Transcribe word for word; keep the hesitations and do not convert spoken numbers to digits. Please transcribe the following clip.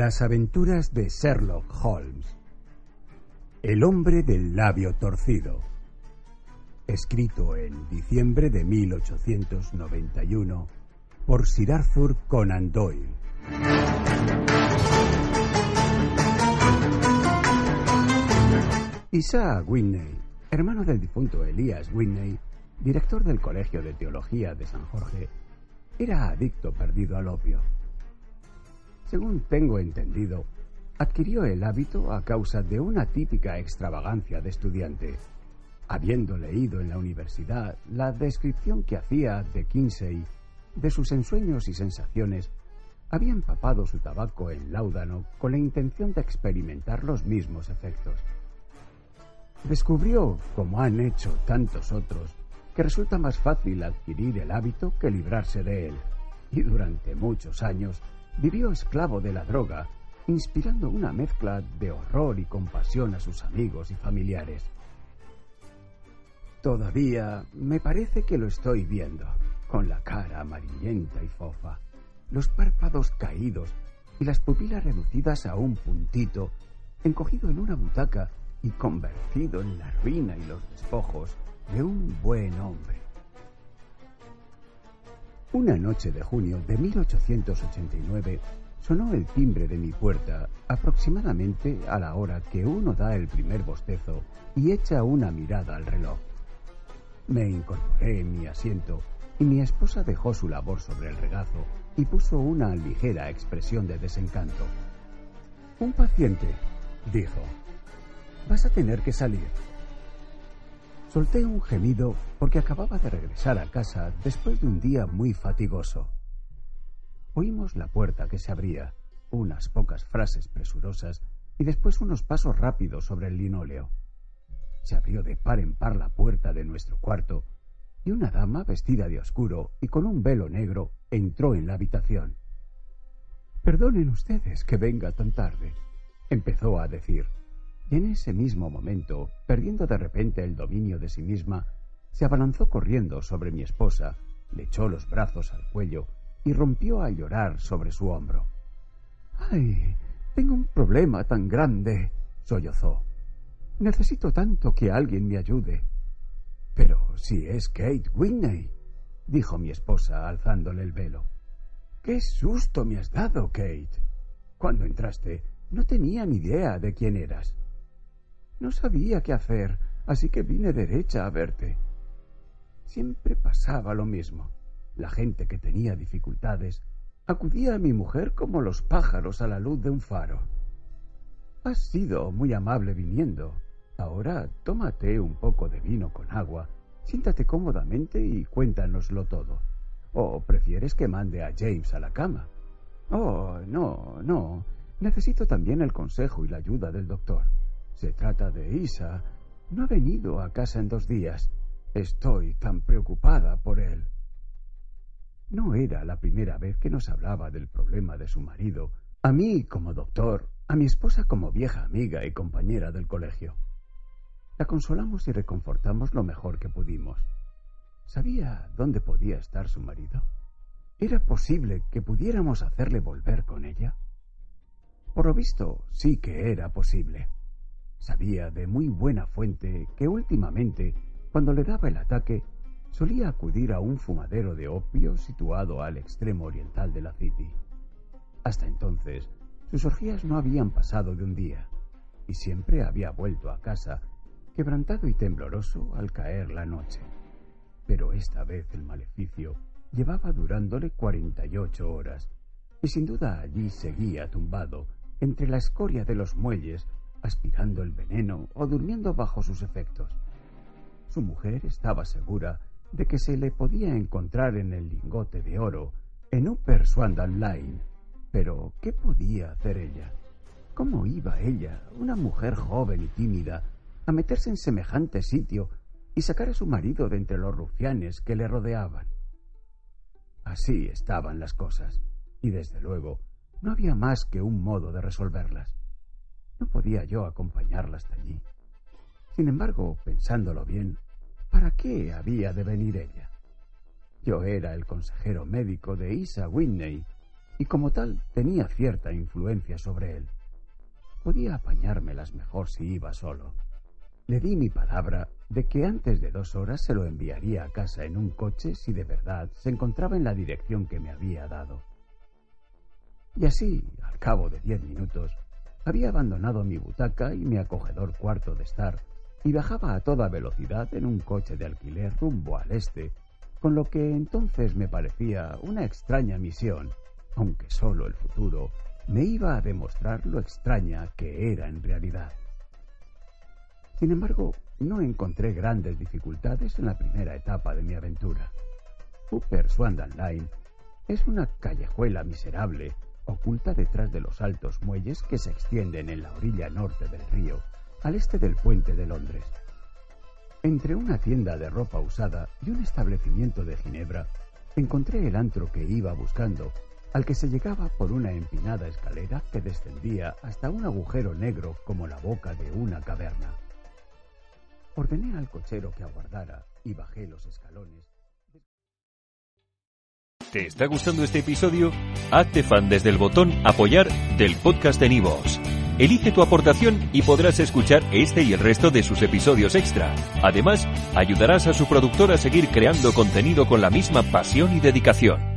Las aventuras de Sherlock Holmes. El hombre del labio torcido. Escrito en diciembre de mil ochocientos noventa y uno por Sir Arthur Conan Doyle. Isaac Whitney, hermano del difunto Elias Whitney, director del Colegio de Teología de San Jorge, era adicto perdido al opio. Según tengo entendido, adquirió el hábito a causa de una típica extravagancia de estudiante. Habiendo leído en la universidad la descripción que hacía de Kinsey de sus ensueños y sensaciones, había empapado su tabaco en láudano con la intención de experimentar los mismos efectos. Descubrió, como han hecho tantos otros, que resulta más fácil adquirir el hábito que librarse de él, y durante muchos años vivió esclavo de la droga, inspirando una mezcla de horror y compasión a sus amigos y familiares. Todavía me parece que lo estoy viendo, con la cara amarillenta y fofa, los párpados caídos y las pupilas reducidas a un puntito, encogido en una butaca y convertido en la ruina y los despojos de un buen hombre. Una noche de junio de mil ochocientos ochenta y nueve sonó el timbre de mi puerta aproximadamente a la hora que uno da el primer bostezo y echa una mirada al reloj. Me incorporé en mi asiento y mi esposa dejó su labor sobre el regazo y puso una ligera expresión de desencanto. «Un paciente», dijo. «Vas a tener que salir». Solté un gemido porque acababa de regresar a casa después de un día muy fatigoso. Oímos la puerta que se abría, unas pocas frases presurosas y después unos pasos rápidos sobre el linóleo. Se abrió de par en par la puerta de nuestro cuarto y una dama vestida de oscuro y con un velo negro entró en la habitación. «Perdonen ustedes que venga tan tarde», empezó a decir. Y en ese mismo momento, perdiendo de repente el dominio de sí misma, se abalanzó corriendo sobre mi esposa, le echó los brazos al cuello y rompió a llorar sobre su hombro. «¡Ay! Tengo un problema tan grande», sollozó. «Necesito tanto que alguien me ayude». «Pero si es Kate Whitney», dijo mi esposa alzándole el velo. «¡Qué susto me has dado, Kate! Cuando entraste no tenía ni idea de quién eras». «No sabía qué hacer, así que vine derecha a verte». Siempre pasaba lo mismo. La gente que tenía dificultades acudía a mi mujer como los pájaros a la luz de un faro. «Has sido muy amable viniendo. Ahora tómate un poco de vino con agua, siéntate cómodamente y cuéntanoslo todo. ¿O prefieres que mande a James a la cama?» «Oh, no, no. Necesito también el consejo y la ayuda del doctor. Se trata de Isa. No ha venido a casa en dos días. Estoy tan preocupada por él». No era la primera vez que nos hablaba del problema de su marido, a mí como doctor, a mi esposa como vieja amiga y compañera del colegio. La consolamos y reconfortamos lo mejor que pudimos. ¿Sabía dónde podía estar su marido? ¿Era posible que pudiéramos hacerle volver con ella? Por lo visto, sí que era posible. Sabía de muy buena fuente que últimamente, cuando le daba el ataque, solía acudir a un fumadero de opio situado al extremo oriental de la City. Hasta entonces, sus orgías no habían pasado de un día, y siempre había vuelto a casa, quebrantado y tembloroso al caer la noche. Pero esta vez el maleficio llevaba durándole cuarenta y ocho horas, y sin duda allí seguía tumbado, entre la escoria de los muelles, aspirando el veneno o durmiendo bajo sus efectos. Su mujer estaba segura de que se le podía encontrar en el lingote de oro en Upper Swandam Line, pero ¿qué podía hacer ella? ¿Cómo iba ella, una mujer joven y tímida, a meterse en semejante sitio y sacar a su marido de entre los rufianes que le rodeaban? Así estaban las cosas, y desde luego no había más que un modo de resolverlas. No podía yo acompañarla hasta allí. Sin embargo, pensándolo bien, ¿para qué había de venir ella? Yo era el consejero médico de Isa Whitney, y como tal tenía cierta influencia sobre él. Podía apañármelas mejor si iba solo. Le di mi palabra de que antes de dos horas se lo enviaría a casa en un coche si de verdad se encontraba en la dirección que me había dado. Y así, al cabo de diez minutos, había abandonado mi butaca y mi acogedor cuarto de estar y bajaba a toda velocidad en un coche de alquiler rumbo al este, con lo que entonces me parecía una extraña misión, aunque solo el futuro me iba a demostrar lo extraña que era en realidad. Sin embargo, no encontré grandes dificultades en la primera etapa de mi aventura. Upper Swandam Line es una callejuela miserable, oculta detrás de los altos muelles que se extienden en la orilla norte del río, al este del puente de Londres. Entre una tienda de ropa usada y un establecimiento de Ginebra, encontré el antro que iba buscando, al que se llegaba por una empinada escalera que descendía hasta un agujero negro como la boca de una caverna. Ordené al cochero que aguardara y bajé los escalones. ¿Te está gustando este episodio? Hazte fan desde el botón Apoyar del podcast de Nivos. Elige tu aportación y podrás escuchar este y el resto de sus episodios extra. Además, ayudarás a su productor a seguir creando contenido con la misma pasión y dedicación.